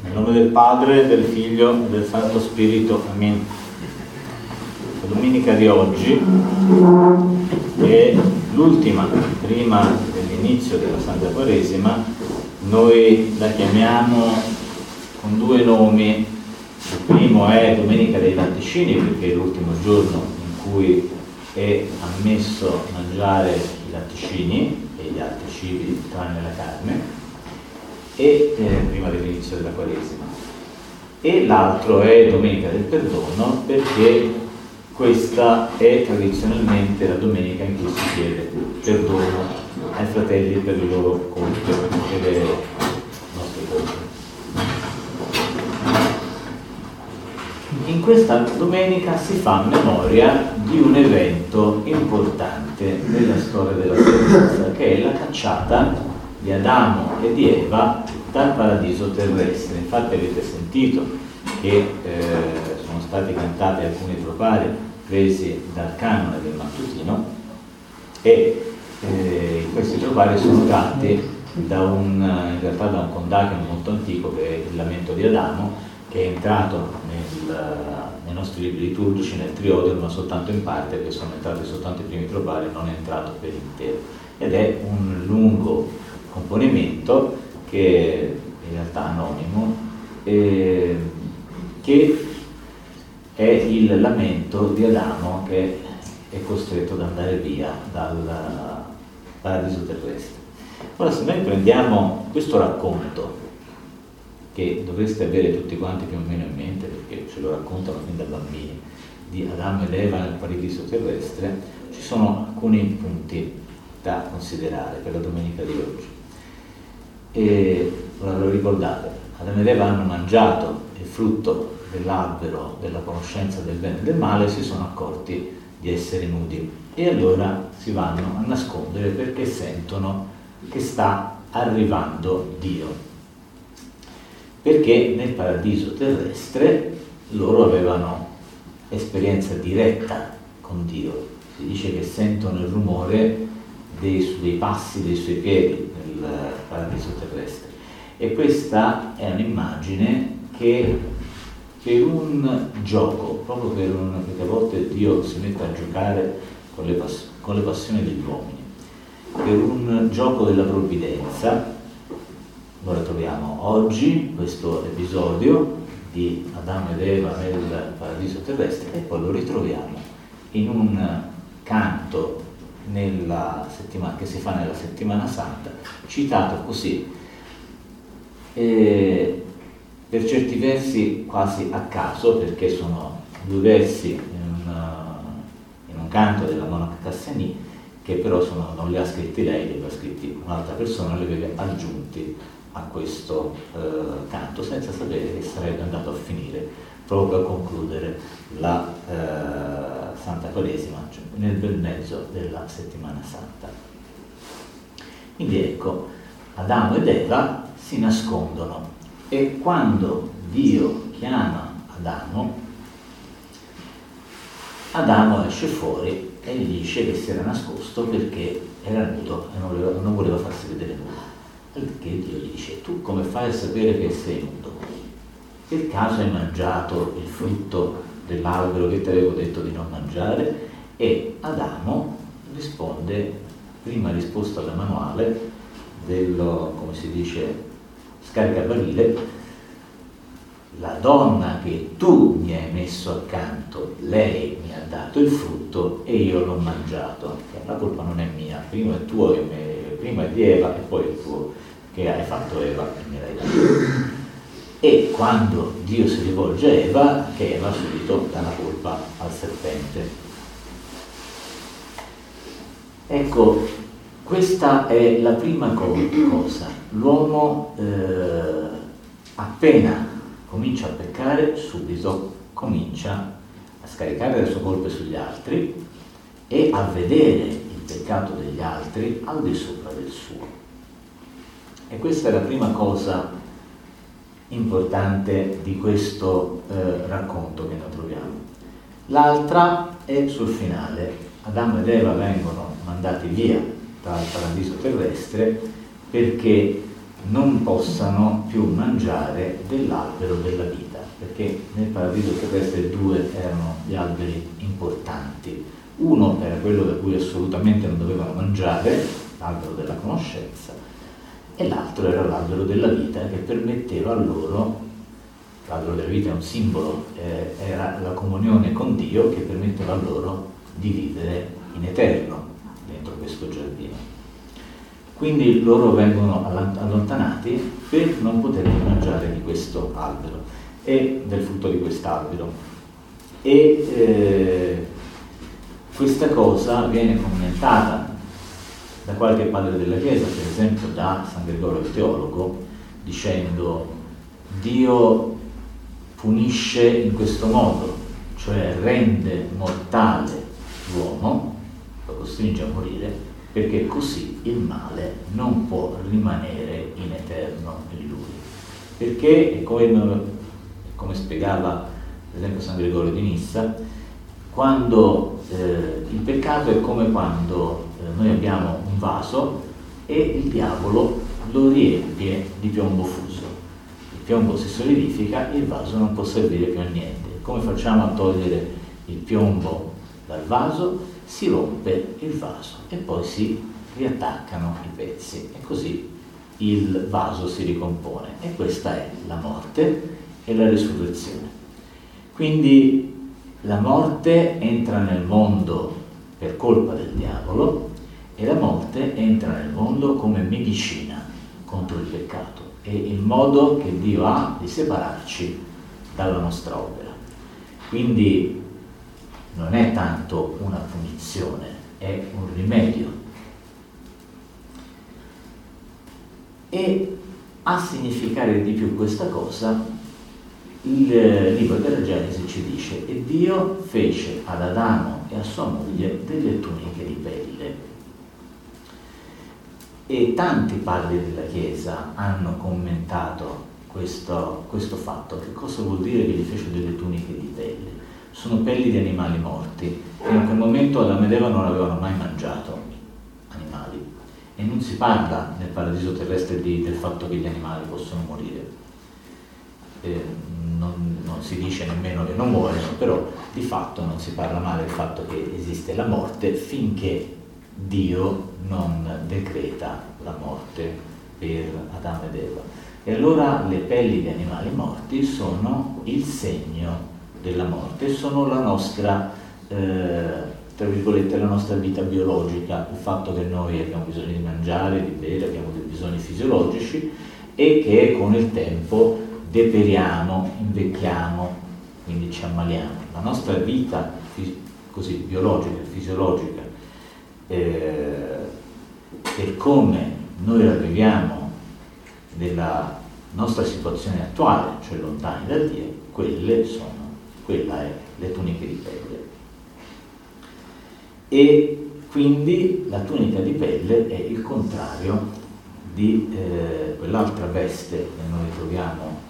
Nel nome del Padre, del Figlio e del Santo Spirito. Amen. La domenica di oggi è l'ultima, prima dell'inizio della Santa Quaresima. Noi la chiamiamo con due nomi. Il primo è Domenica dei Latticini, perché è l'ultimo giorno in cui è ammesso mangiare i latticini e gli altri cibi tranne la carne, e prima dell'inizio della Quaresima. E l'altro è Domenica del Perdono, perché questa è tradizionalmente la domenica in cui si chiede perdono ai fratelli per le loro colpe e le nostre colpe. In questa domenica si fa memoria di un evento importante nella storia della salvezza, che è la cacciata di Adamo e di Eva dal paradiso terrestre. Infatti avete sentito che sono stati cantati alcuni tropari presi dal canone del mattutino, e questi tropari sono tratti in realtà da un condacion molto antico, che è il Lamento di Adamo, che è entrato nei nostri libri liturgici, nel Triodion, ma soltanto in parte, perché sono entrati soltanto i primi tropari, non è entrato per intero. Ed è un lungo componimento che in realtà è anonimo, che è il lamento di Adamo, che è costretto ad andare via dal paradiso terrestre. Ora, se noi prendiamo questo racconto, che dovreste avere tutti quanti più o meno in mente, perché ce lo raccontano fin da bambini, di Adamo ed Eva nel paradiso terrestre, ci sono alcuni punti da considerare per la domenica di oggi. E ora ve lo ricordate, Adamo ed Eva hanno mangiato il frutto dell'albero della conoscenza del bene e del male e si sono accorti di essere nudi, e allora si vanno a nascondere perché sentono che sta arrivando Dio, perché nel paradiso terrestre loro avevano esperienza diretta con Dio. Si dice che sentono il rumore dei passi dei suoi piedi nel paradiso terrestre, e questa è un'immagine che per un gioco, perché a volte Dio si mette a giocare con le passioni degli uomini, per un gioco della provvidenza. Noi troviamo oggi questo episodio di Adamo ed Eva nel paradiso terrestre, e poi lo ritroviamo in un canto che si fa nella settimana santa, citato così, per certi versi quasi a caso, perché sono due versi in un canto della monaca Cassiani, che però non li ha scritti lei, li aveva scritti un'altra persona, li aveva aggiunti a questo canto, senza sapere che sarebbe andato a finire proprio a concludere la Santa Quaresima, cioè nel bel mezzo della settimana santa. Quindi ecco, Adamo ed Eva si nascondono, e quando Dio chiama Adamo esce fuori e gli dice che si era nascosto perché era nudo e non voleva farsi vedere nudo. Perché Dio gli dice: tu come fai a sapere che sei nudo? Per caso hai mangiato il frutto dell'albero che ti avevo detto di non mangiare? E Adamo risponde, prima risposta alla manuale come si dice, scaricabarile: la donna che tu mi hai messo accanto, lei mi ha dato il frutto e io l'ho mangiato. La colpa non è mia, prima è tuo, prima è di Eva e poi è tuo, che hai fatto Eva e me l'hai dato. E quando Dio si rivolge a Eva, che Eva subito dà la colpa al serpente. Ecco, questa è la prima cosa. L'uomo appena comincia a peccare, subito comincia a scaricare le sue colpe sugli altri e a vedere il peccato degli altri al di sopra del suo. E questa è la prima cosa importante di questo racconto che noi troviamo. L'altra è sul finale. Adamo ed Eva vengono mandati via dal paradiso terrestre perché non possano più mangiare dell'albero della vita, perché nel paradiso terrestre due erano gli alberi importanti. Uno era quello da cui assolutamente non dovevano mangiare, l'albero della conoscenza, e l'altro era l'albero della vita, che permetteva loro, l'albero della vita è un simbolo, era la comunione con Dio, che permetteva loro di vivere in eterno dentro questo giardino. Quindi loro vengono allontanati per non poter mangiare di questo albero e del frutto di quest'albero. E questa cosa viene commentata da qualche padre della Chiesa, per esempio da San Gregorio il Teologo, dicendo: Dio punisce in questo modo, cioè rende mortale l'uomo, lo costringe a morire, perché così il male non può rimanere in eterno in lui. Perché, come spiegava per esempio San Gregorio di Nissa, quando il peccato è come quando noi abbiamo un vaso e il diavolo lo riempie di piombo fuso. Il piombo si solidifica e il vaso non può servire più a niente. Come facciamo a togliere il piombo dal vaso? Si rompe il vaso e poi si riattaccano i pezzi e così il vaso si ricompone, e questa è la morte e la risurrezione. Quindi la morte entra nel mondo per colpa del diavolo e la morte entra nel mondo come medicina contro il peccato, è il modo che Dio ha di separarci dalla nostra opera. Quindi non è tanto una punizione, è un rimedio. E a significare di più questa cosa, il libro della Genesi ci dice: e Dio fece ad Adamo e a sua moglie delle tuniche di pelle. E tanti padri della Chiesa hanno commentato questo fatto. Che cosa vuol dire che gli fece delle tuniche di pelle? Sono pelli di animali morti, che in quel momento Adamo ed Eva non avevano mai mangiato animali. E non si parla nel paradiso terrestre del fatto che gli animali possono morire. Non si dice nemmeno che non muoiono, però di fatto non si parla mai del fatto che esiste la morte finché Dio non decreta la morte per Adamo ed Eva. E allora le pelli di animali morti sono il segno della morte, sono la nostra, tra virgolette, la nostra vita biologica, il fatto che noi abbiamo bisogno di mangiare, di bere, abbiamo dei bisogni fisiologici e che con il tempo deperiamo, invecchiamo, quindi ci ammaliamo. La nostra vita così biologica, fisiologica, per come noi la viviamo nella nostra situazione attuale, cioè lontani da Dio, quella è le tuniche di pelle. E quindi la tunica di pelle è il contrario di quell'altra veste che noi troviamo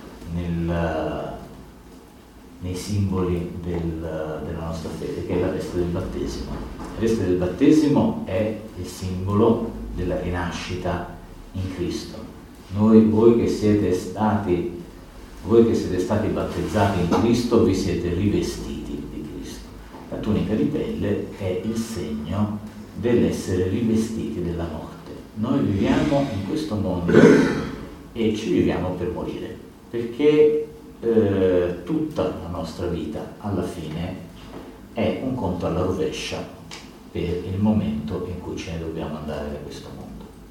nei simboli della nostra fede, che è la veste del battesimo. La veste del battesimo è il simbolo della rinascita in Cristo. Voi che siete stati battezzati in Cristo, vi siete rivestiti di Cristo. La tunica di pelle è il segno dell'essere rivestiti della morte. Noi viviamo in questo mondo e ci viviamo per morire, perché tutta la nostra vita alla fine è un conto alla rovescia per il momento in cui ce ne dobbiamo andare da questo mondo.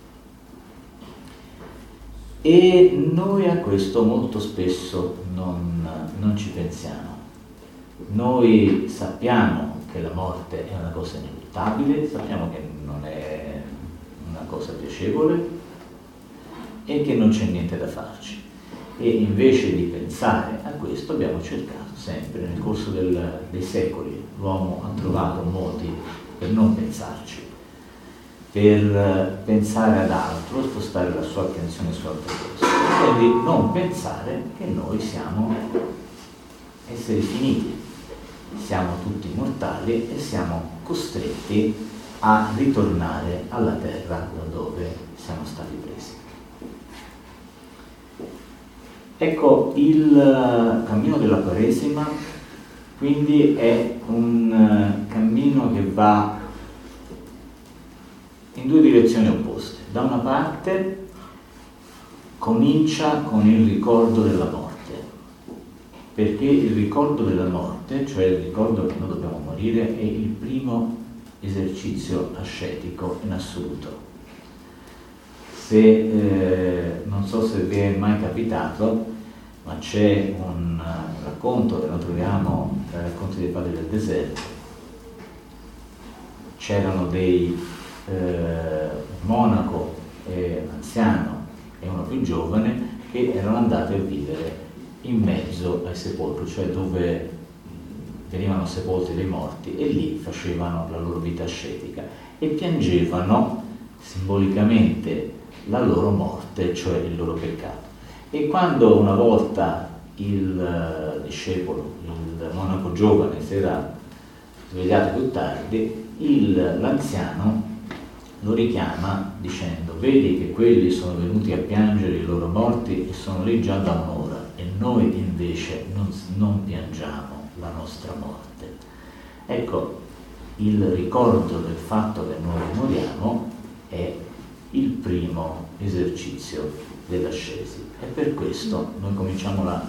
E noi a questo molto spesso non ci pensiamo. Noi sappiamo che la morte è una cosa inevitabile, sappiamo che non è una cosa piacevole e che non c'è niente da farci. E invece di pensare a questo abbiamo cercato sempre, nel corso dei secoli, l'uomo ha trovato modi per non pensarci, per pensare ad altro, spostare la sua attenzione su altre cose, e quindi non pensare che noi siamo esseri finiti, siamo tutti mortali e siamo costretti a ritornare alla terra da dove siamo stati presi. Ecco, il cammino della Quaresima quindi è un cammino che va in due direzioni opposte. Da una parte comincia con il ricordo della morte, perché il ricordo della morte, cioè il ricordo che noi dobbiamo morire, è il primo esercizio ascetico in assoluto. Non so se vi è mai capitato, ma c'è un racconto che lo troviamo tra i racconti dei padri del deserto. C'erano dei monaco anziano e uno più giovane che erano andati a vivere in mezzo ai sepolcri, cioè dove venivano sepolti dei morti, e lì facevano la loro vita ascetica e piangevano simbolicamente la loro morte, cioè il loro peccato. E quando una volta il discepolo, il monaco giovane, si era svegliato più tardi, l'anziano lo richiama dicendo: vedi che quelli sono venuti a piangere i loro morti e sono lì già da un'ora, e noi invece non piangiamo la nostra morte. Ecco, il ricordo del fatto che noi moriamo è il primo esercizio dell'ascesi, e per questo noi cominciamo la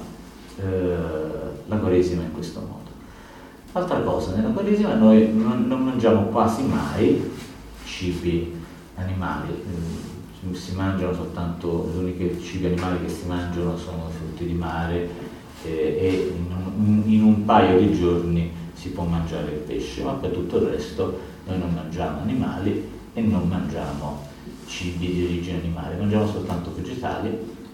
Quaresima in questo modo. Altra cosa, nella Quaresima noi non mangiamo quasi mai cibi animali, si mangiano soltanto, gli unici cibi animali che si mangiano sono frutti di mare, e in un paio di giorni si può mangiare il pesce, ma per tutto il resto noi non mangiamo animali e non mangiamo cibi di origine animale, mangiamo soltanto vegetali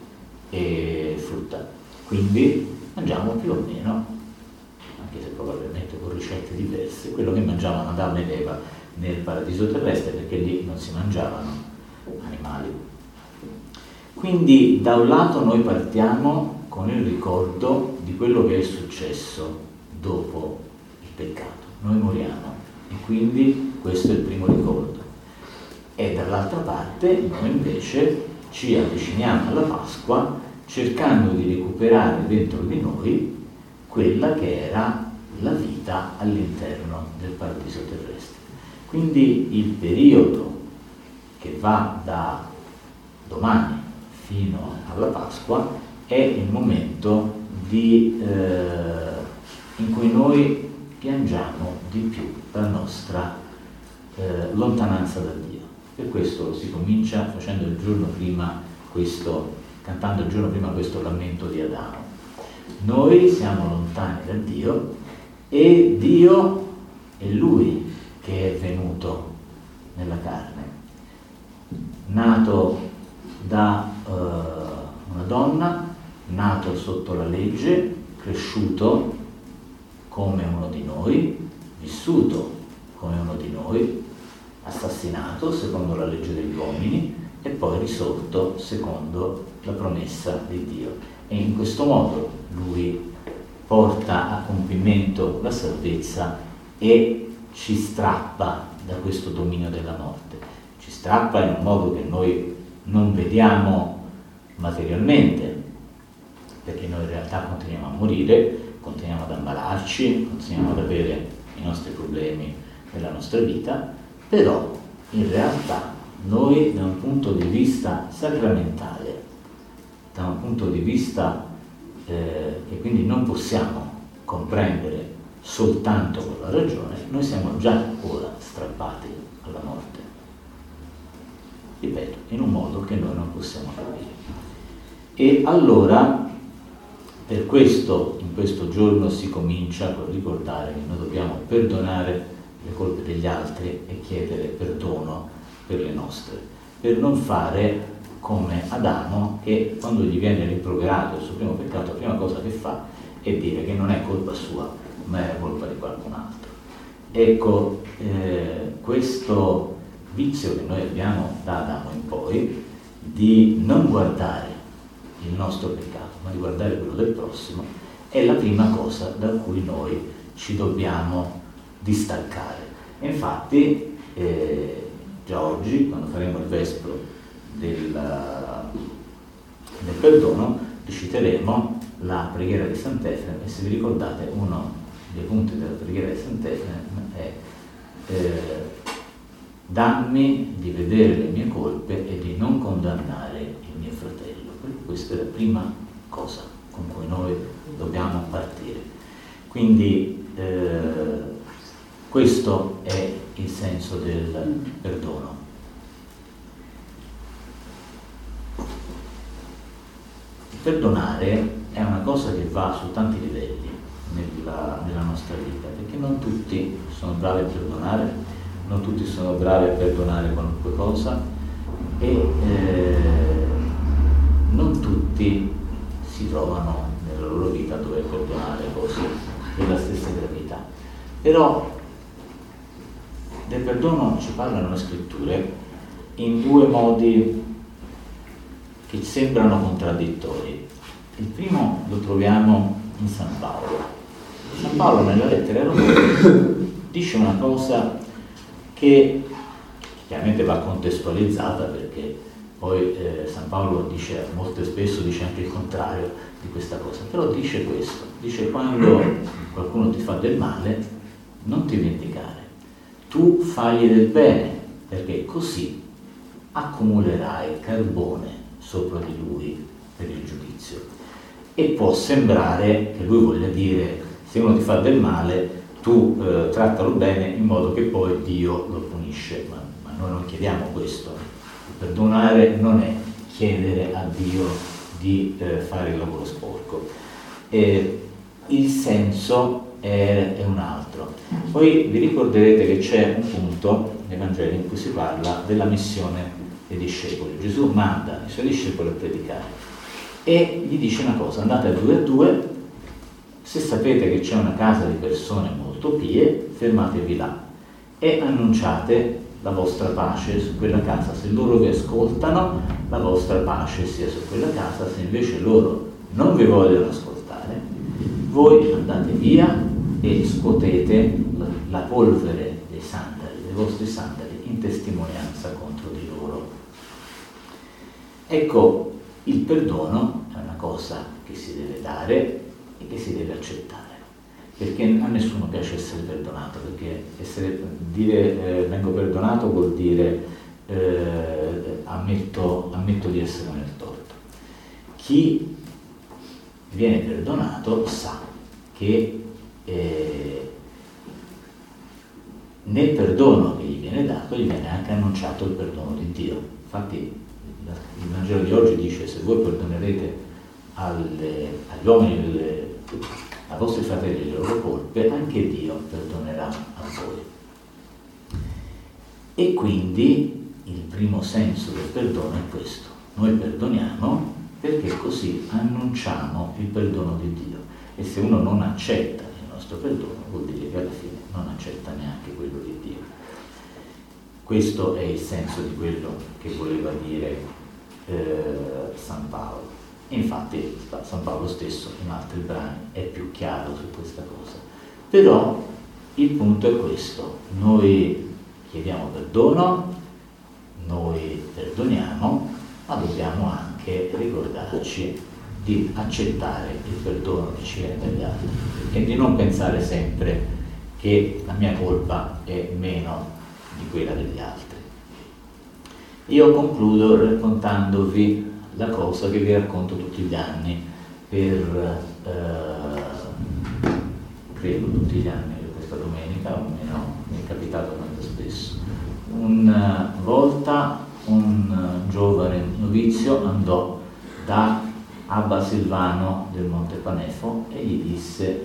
e frutta. Quindi mangiamo più o meno, anche se probabilmente con ricette diverse, quello che mangiavano Adamo ed Eva nel paradiso terrestre, perché lì non si mangiavano animali. Quindi da un lato noi partiamo con il ricordo di quello che è successo dopo il peccato. Noi moriamo e quindi questo è il primo ricordo. E dall'altra parte noi invece ci avviciniamo alla Pasqua cercando di recuperare dentro di noi quella che era la vita all'interno del paradiso terrestre. Quindi il periodo che va da domani fino alla Pasqua è il momento in cui noi piangiamo di più la nostra lontananza da Dio. Per questo si comincia facendo il giorno prima cantando il giorno prima questo lamento di Adamo. Noi siamo lontani da Dio e Dio è Lui che è venuto nella carne, nato da una donna, nato sotto la legge, cresciuto come uno di noi, vissuto come uno di noi, assassinato secondo la legge degli uomini e poi risorto secondo la promessa di Dio. E in questo modo Lui porta a compimento la salvezza e ci strappa da questo dominio della morte. Ci strappa in un modo che noi non vediamo materialmente, perché noi in realtà continuiamo a morire, continuiamo ad ammalarci, continuiamo ad avere i nostri problemi nella nostra vita, però in realtà noi da un punto di vista sacramentale, da un punto di vista che quindi non possiamo comprendere soltanto con la ragione, noi siamo già ora strappati alla morte. Ripeto, in un modo che noi non possiamo capire. E allora, per questo, in questo giorno si comincia a ricordare che noi dobbiamo perdonare le colpe degli altri e chiedere perdono per le nostre, per non fare come Adamo, che quando gli viene rimproverato il suo primo peccato, la prima cosa che fa è dire che non è colpa sua, ma è colpa di qualcun altro. Ecco, questo vizio che noi abbiamo da Adamo in poi, di non guardare il nostro peccato, ma di guardare quello del prossimo, è la prima cosa da cui noi ci dobbiamo distaccare. E infatti, già oggi, quando faremo il vespro del perdono, citeremo la preghiera di Sant'Efrem, e se vi ricordate uno dei punti della preghiera di Sant'Efrem è dammi di vedere le mie colpe e di non condannare il mio fratello. Questa è la prima cosa con cui noi dobbiamo partire. Quindi questo è il senso del perdono. Perdonare è una cosa che va su tanti livelli nella nostra vita, perché non tutti sono bravi a perdonare, non tutti sono bravi a perdonare qualunque cosa e non tutti si trovano nella loro vita a dover perdonare cose della stessa gravità. Però del perdono ci parlano le scritture in due modi che sembrano contraddittori. Il primo lo troviamo in San Paolo. San Paolo nella lettera ai Romani dice una cosa che chiaramente va contestualizzata, perché poi San Paolo dice molto spesso dice anche il contrario di questa cosa, però dice questo, dice: quando qualcuno ti fa del male non ti vendicare, tu fagli del bene, perché così accumulerai carbone sopra di lui per il giudizio. E può sembrare che lui voglia dire: se uno ti fa del male tu trattalo bene in modo che poi Dio lo punisce, ma noi non chiediamo questo. Perdonare non è chiedere a Dio di fare il lavoro sporco. Il senso è un altro. Poi vi ricorderete che c'è un punto nei Vangeli in cui si parla della missione dei discepoli. Gesù manda i suoi discepoli a predicare e gli dice una cosa: andate a due, se sapete che c'è una casa di persone molto pie, fermatevi là e annunciate la vostra pace su quella casa. Se loro vi ascoltano, la vostra pace sia su quella casa. Se invece loro non vi vogliono ascoltare, voi andate via e scuotete la polvere dei sandali, dei vostri sandali, in testimonianza contro di loro. Ecco, il perdono è una cosa che si deve dare e che si deve accettare, perché a nessuno piace essere perdonato, perché dire vengo perdonato vuol dire ammetto di essere nel torto. Chi viene perdonato sa che nel perdono che gli viene dato gli viene anche annunciato il perdono di Dio. Infatti il Vangelo di oggi dice: se voi perdonerete agli uomini ai vostri fratelli le loro colpe, anche Dio perdonerà a voi. E quindi il primo senso del perdono è questo: noi perdoniamo perché così annunciamo il perdono di Dio, e se uno non accetta il nostro perdono vuol dire che alla fine non accetta neanche quello di Dio. Questo è il senso di quello che voleva dire San Paolo. Infatti San Paolo stesso in altri brani è più chiaro su questa cosa. Però il punto è questo: noi chiediamo perdono, noi perdoniamo, ma dobbiamo anche ricordarci di accettare il perdono che ci viene dagli altri e di non pensare sempre che la mia colpa è meno di quella degli altri. Io concludo raccontandovi la cosa che vi racconto tutti gli anni credo tutti gli anni per questa domenica, o almeno mi è capitato tanto spesso. Una volta un giovane novizio andò da Abba Silvano del Monte Panefo e gli disse: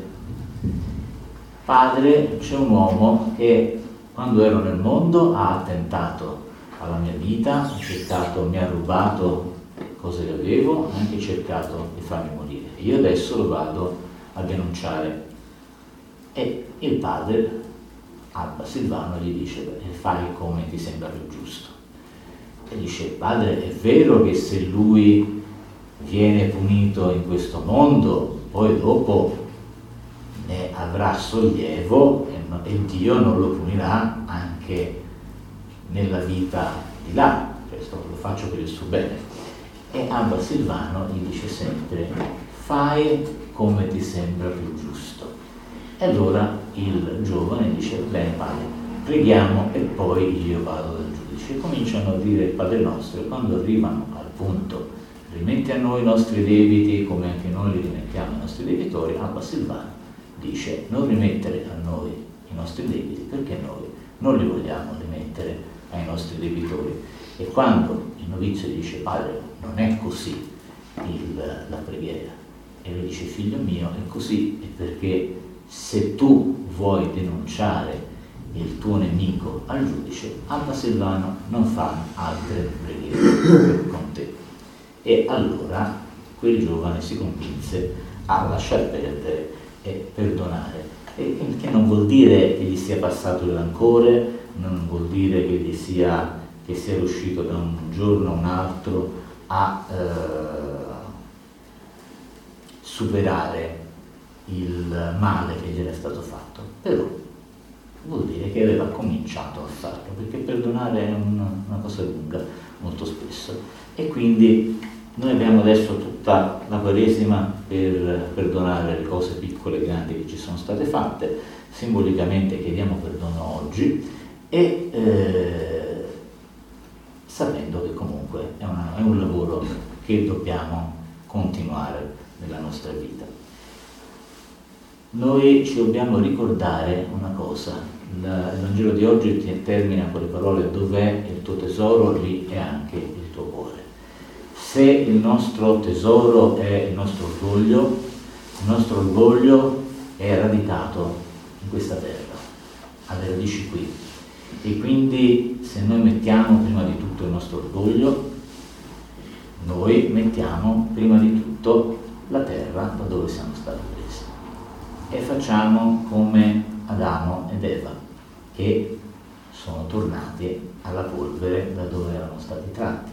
padre, c'è un uomo che quando ero nel mondo ha attentato alla mia vita, mi ha rubato cose che avevo, ha anche cercato di farmi morire. Io adesso lo vado a denunciare. E il padre, Abba Silvano, gli dice: fai come ti sembra più giusto. E dice: padre, è vero che se lui viene punito in questo mondo, poi dopo ne avrà sollievo e Dio non lo punirà anche nella vita di là. Questo lo faccio per il suo bene. E Abba Silvano gli dice sempre: fai come ti sembra più giusto. E allora il giovane dice: bene padre, preghiamo e poi io vado dal giudice. E cominciano a dire il Padre Nostro, e quando arrivano al punto rimetti a noi i nostri debiti come anche noi li rimettiamo ai nostri debitori, Abba Silvano dice: non rimettere a noi i nostri debiti, perché noi non li vogliamo rimettere ai nostri debitori. E quando il novizio dice: padre, non è così la preghiera, e lui dice: figlio mio, è così, è perché se tu vuoi denunciare il tuo nemico al giudice, Abba Silvano non fa altre preghiere con te. E allora quel giovane si convinse a lasciar perdere e perdonare, e che non vuol dire che gli sia passato il rancore, non vuol dire che sia riuscito da un giorno a un altro a superare il male che gli era stato fatto, però vuol dire che aveva cominciato a farlo, perché perdonare è una cosa lunga molto spesso. E quindi noi abbiamo adesso tutta la Quaresima per perdonare le cose piccole e grandi che ci sono state fatte. Simbolicamente chiediamo perdono oggi, e sapendo che comunque è un lavoro che dobbiamo continuare nella nostra vita. Noi ci dobbiamo ricordare una cosa: il Vangelo di oggi termina con le parole: dov'è il tuo tesoro, lì è anche il tuo cuore. Se il nostro tesoro è il nostro orgoglio è radicato in questa terra, ha le radici qui, e quindi se noi mettiamo prima di tutto il nostro orgoglio, noi mettiamo prima di tutto la terra da dove siamo stati presi, e facciamo come Adamo ed Eva, che sono tornati alla polvere da dove erano stati tratti.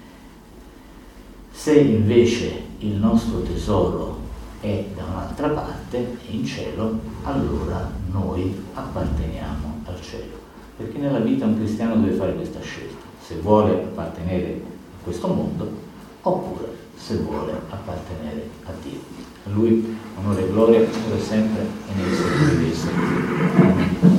Se invece il nostro tesoro è da un'altra parte, è in cielo, allora noi apparteniamo al cielo, perché nella vita un cristiano deve fare questa scelta: se vuole appartenere a questo mondo oppure se vuole appartenere a Dio. A Lui onore e gloria, ora e sempre, e nei secoli dei secoli. Amen.